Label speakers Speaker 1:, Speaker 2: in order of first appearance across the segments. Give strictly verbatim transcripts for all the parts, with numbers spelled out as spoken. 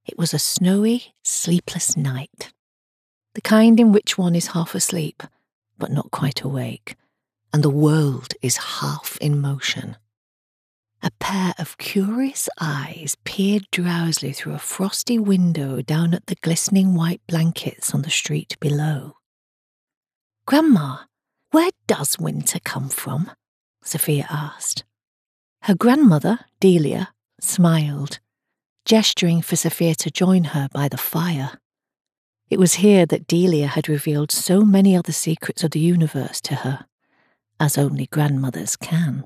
Speaker 1: It was a snowy, sleepless night. The kind in which one is half asleep, but not quite awake, and the world is half in motion. A pair of curious eyes peered drowsily through a frosty window down at the glistening white blankets on the street below. "Grandma, where does winter come from?" Sophia asked. Her grandmother, Delia, smiled, gesturing for Sophia to join her by the fire. It was here that Delia had revealed so many other secrets of the universe to her, as only grandmothers can.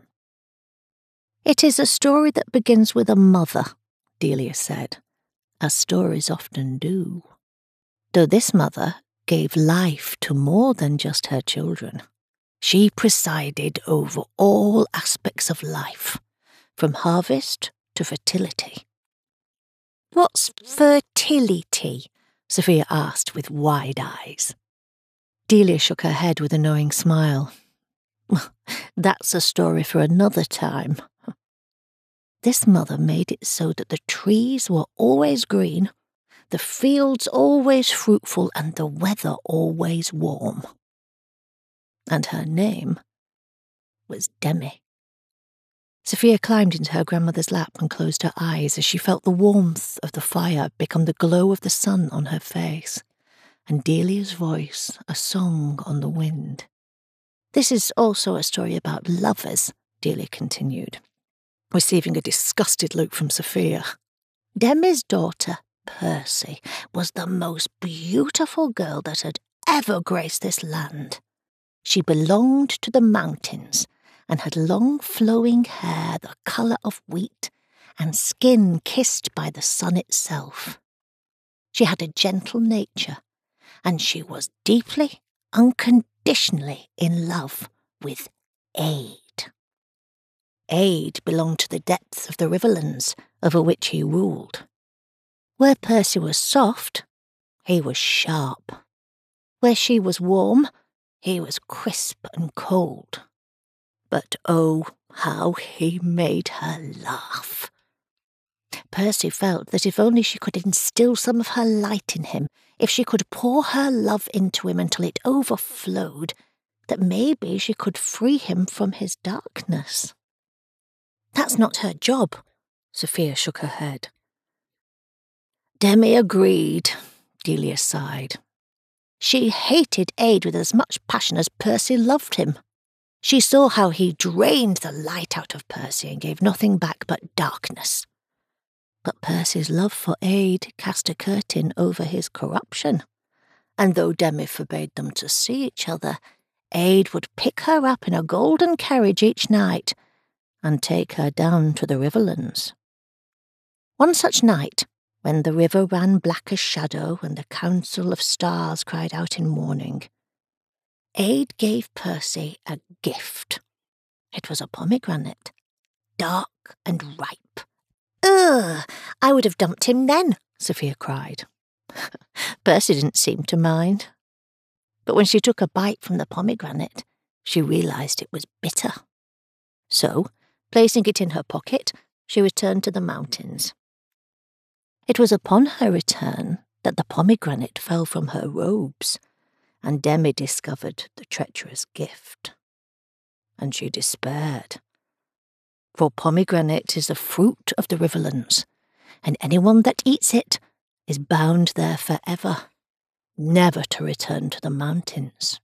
Speaker 1: "It is a story that begins with a mother," Delia said, as stories often do. Though this mother gave life to more than just her children. She presided over all aspects of life, from harvest to fertility. "What's fertility?" Sophia asked with wide eyes. Delia shook her head with a knowing smile. "That's a story for another time." This mother made it so that the trees were always green, the fields always fruitful, and the weather always warm. And her name was Demi. Sophia climbed into her grandmother's lap and closed her eyes as she felt the warmth of the fire become the glow of the sun on her face, and Delia's voice a song on the wind. "This is also a story about lovers," Delia continued, receiving a disgusted look from Sophia. "Demi's daughter, Percy, was the most beautiful girl that had ever graced this land. She belonged to the mountains and had long flowing hair the colour of wheat and skin kissed by the sun itself. She had a gentle nature, and she was deeply, unconditionally in love with Ade. Ade belonged to the depths of the Riverlands over which he ruled. Where Percy was soft, he was sharp. Where she was warm, he was crisp and cold. But oh, how he made her laugh. Percy felt that if only she could instill some of her light in him, if she could pour her love into him until it overflowed, that maybe she could free him from his darkness. "That's not her job," Sophia shook her head. Demi agreed, Delia sighed. She hated Ade with as much passion as Percy loved him. She saw how he drained the light out of Percy and gave nothing back but darkness. But Percy's love for Ade cast a curtain over his corruption, and though Demi forbade them to see each other, Ade would pick her up in a golden carriage each night and take her down to the Riverlands. One such night, when the river ran black as shadow and the council of stars cried out in mourning, Ade gave Percy a gift. It was a pomegranate, dark and ripe. "Ugh! I would have dumped him then," Sophia cried. Percy didn't seem to mind. But when she took a bite from the pomegranate, she realised it was bitter. So, placing it in her pocket, she returned to the mountains. It was upon her return that the pomegranate fell from her robes, and Demi discovered the treacherous gift. And she despaired. For pomegranate is the fruit of the Riverlands, and anyone that eats it is bound there forever, never to return to the mountains.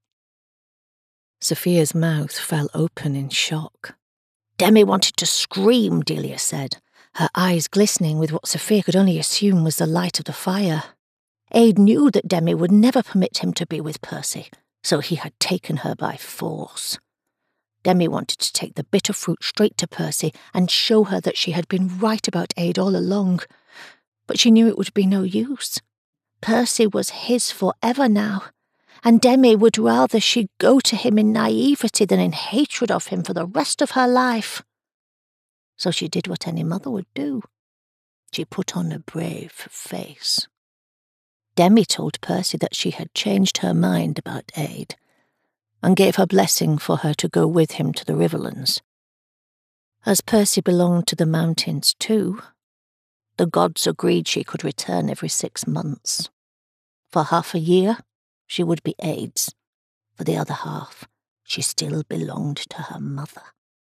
Speaker 1: Sophia's mouth fell open in shock. Demi wanted to scream, Delia said, her eyes glistening with what Sophia could only assume was the light of the fire. Ade knew that Demi would never permit him to be with Percy, so he had taken her by force. Demi wanted to take the bitter fruit straight to Percy and show her that she had been right about Ade all along, but she knew it would be no use. Percy was his forever now, and Demi would rather she go to him in naivety than in hatred of him for the rest of her life. So she did what any mother would do. She put on a brave face. Demi told Percy that she had changed her mind about Ade, and gave her blessing for her to go with him to the Riverlands. As Percy belonged to the mountains too, The gods agreed she could return every six months. For half a year, she would be Aids. For the other half, she still belonged to her mother.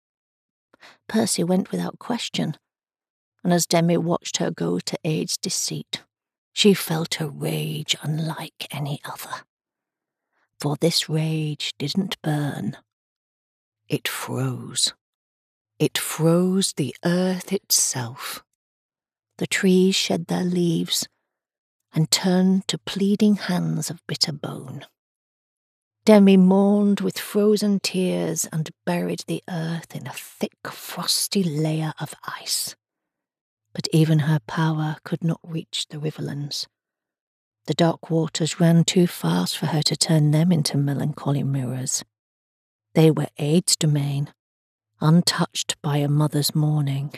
Speaker 1: Percy went without question, and as Demi watched her go to Aids' deceit, she felt a rage unlike any other. For this rage didn't burn. It froze. It froze the earth itself. The trees shed their leaves and turned to pleading hands of bitter bone. Demi mourned with frozen tears and buried the earth in a thick, frosty layer of ice. But even her power could not reach the Riverlands. The dark waters ran too fast for her to turn them into melancholy mirrors. They were Aids' domain, untouched by a mother's mourning.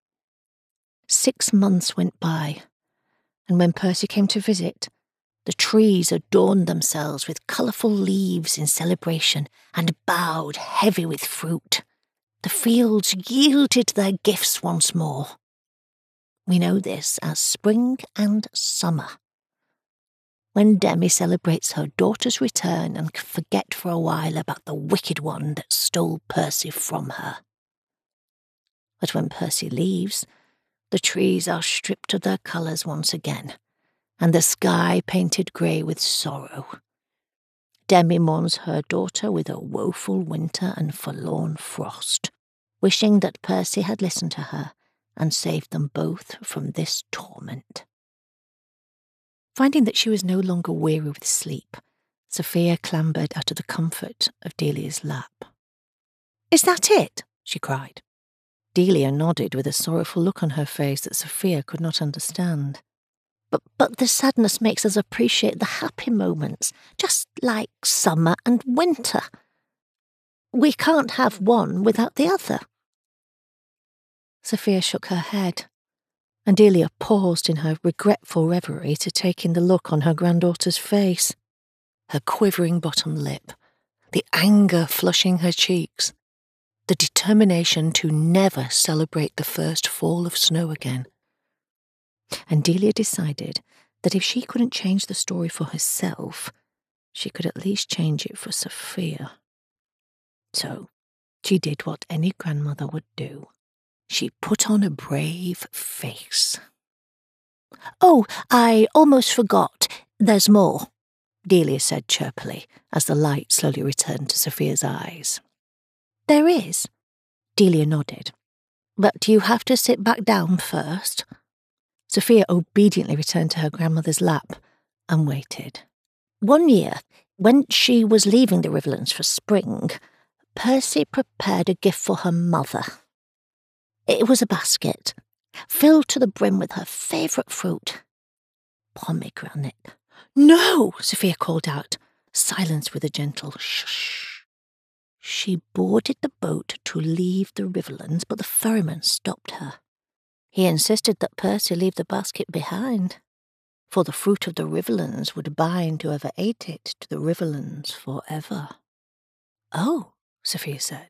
Speaker 1: Six months went by, and when Percy came to visit, the trees adorned themselves with colourful leaves in celebration and bowed heavy with fruit. The fields yielded their gifts once more. We know this as spring and summer. When Demi celebrates her daughter's return and can forget for a while about the wicked one that stole Percy from her. But when Percy leaves, the trees are stripped of their colours once again, and the sky painted grey with sorrow. Demi mourns her daughter with a woeful winter and forlorn frost, wishing that Percy had listened to her and saved them both from this torment. Finding that she was no longer weary with sleep, Sophia clambered out of the comfort of Delia's lap. "Is that it?" she cried. Delia nodded with a sorrowful look on her face that Sophia could not understand. But, but the sadness makes us appreciate the happy moments, just like summer and winter. We can't have one without the other." Sophia shook her head, and Delia paused in her regretful reverie to take in the look on her granddaughter's face, her quivering bottom lip, the anger flushing her cheeks, the determination to never celebrate the first fall of snow again. And Delia decided that if she couldn't change the story for herself, she could at least change it for Sophia. So she did what any grandmother would do. She put on a brave face. "Oh, I almost forgot. There's more," Delia said chirpily, as the light slowly returned to Sophia's eyes. "There is," Delia nodded. "But you have to sit back down first." Sophia obediently returned to her grandmother's lap and waited. One year, when she was leaving the Riverlands for spring, Percy prepared a gift for her mother. It was a basket, filled to the brim with her favourite fruit, pomegranate. "No!" Sophia called out, silenced with a gentle shush. She boarded the boat to leave the Riverlands, but the ferryman stopped her. He insisted that Percy leave the basket behind, for the fruit of the Riverlands would bind whoever ate it to the Riverlands forever. "Oh," Sophia said.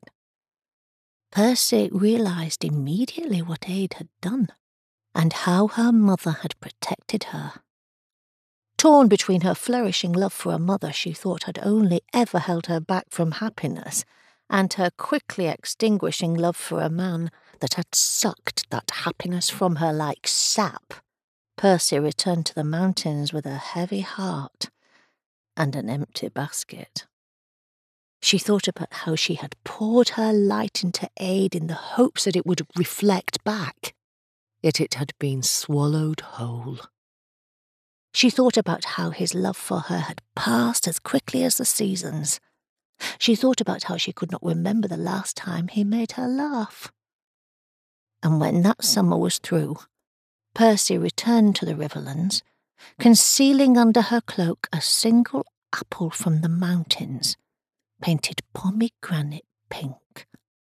Speaker 1: Percy realised immediately what Aid had done, and how her mother had protected her. Torn between her flourishing love for a mother she thought had only ever held her back from happiness, and her quickly extinguishing love for a man that had sucked that happiness from her like sap, Percy returned to the mountains with a heavy heart and an empty basket. She thought about how she had poured her light into Aid in the hopes that it would reflect back, yet it had been swallowed whole. She thought about how his love for her had passed as quickly as the seasons. She thought about how she could not remember the last time he made her laugh. And when that summer was through, Percy returned to the Riverlands, concealing under her cloak a single apple from the mountains, painted pomegranate pink.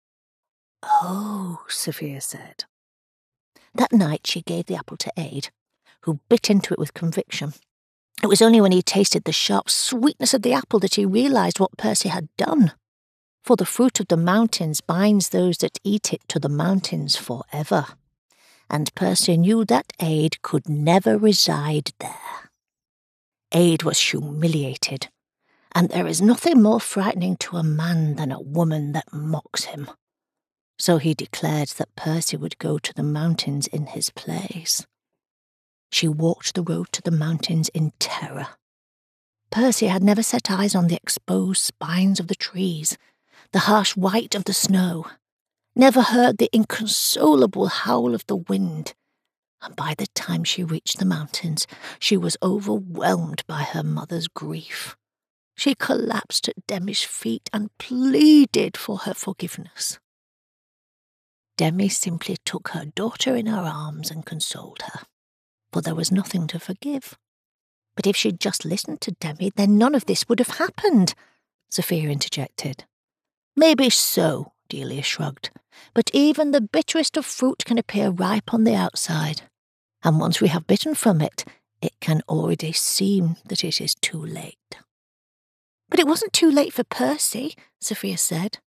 Speaker 1: "Oh," Sophia said. That night she gave the apple to Aid, who bit into it with conviction. It was only when he tasted the sharp sweetness of the apple that he realised what Percy had done. For the fruit of the mountains binds those that eat it to the mountains forever. and Percy knew that Aed could never reside there. Aed was humiliated, and there is nothing more frightening to a man than a woman that mocks him. So he declared that Percy would go to the mountains in his place. She walked the road to the mountains in terror. Percy had never set eyes on the exposed spines of the trees, the harsh white of the snow, never heard the inconsolable howl of the wind, and by the time she reached the mountains, she was overwhelmed by her mother's grief. She collapsed at Demi's feet and pleaded for her forgiveness. Demi simply took her daughter in her arms and consoled her, for there was nothing to forgive. But if she'd just listened to Demi, then none of this would have happened, Sophia interjected. Maybe so, Delia shrugged, but even the bitterest of fruit can appear ripe on the outside, and once we have bitten from it, it can already seem that it is too late. But it wasn't too late for Percy, Sophia said.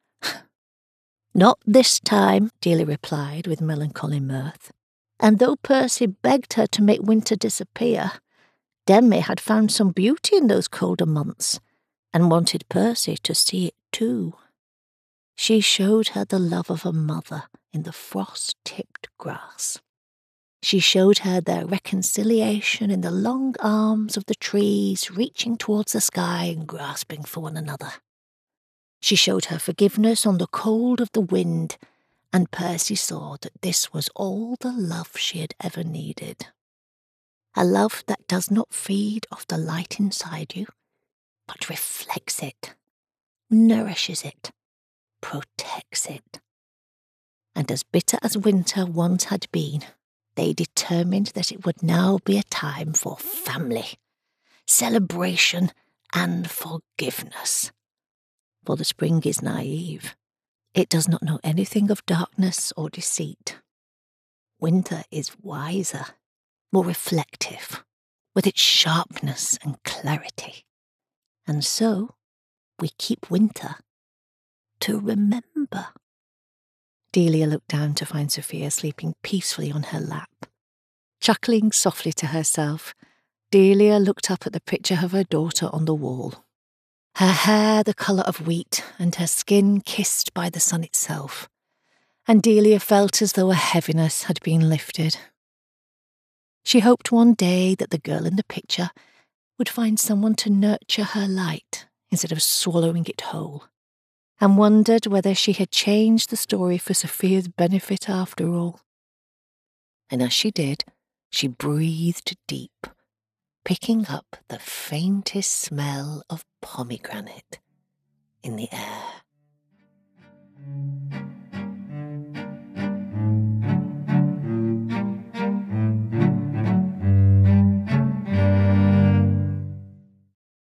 Speaker 1: Not this time, Delia replied with melancholy mirth, and though Percy begged her to make winter disappear, Demi had found some beauty in those colder months, and wanted Percy to see it too. She showed her the love of a mother in the frost-tipped grass. She showed her their reconciliation in the long arms of the trees reaching towards the sky and grasping for one another. She showed her forgiveness on the cold of the wind, and Percy saw that this was all the love she had ever needed. A love that does not feed off the light inside you, but reflects it, nourishes it, protects it. And as bitter as winter once had been, they determined that it would now be a time for family, celebration, and forgiveness. For the spring is naive. It does not know anything of darkness or deceit. Winter is wiser, more reflective, with its sharpness and clarity. And so we keep winter to remember. Delia looked down to find Sophia sleeping peacefully on her lap. Chuckling softly to herself, Delia looked up at the picture of her daughter on the wall. Her hair the colour of wheat and her skin kissed by the sun itself, and Delia felt as though a heaviness had been lifted. She hoped one day that the girl in the picture would find someone to nurture her light instead of swallowing it whole, and wondered whether she had changed the story for Sophia's benefit after all. And as she did, she breathed deep, picking up the faintest smell of pomegranate in the air.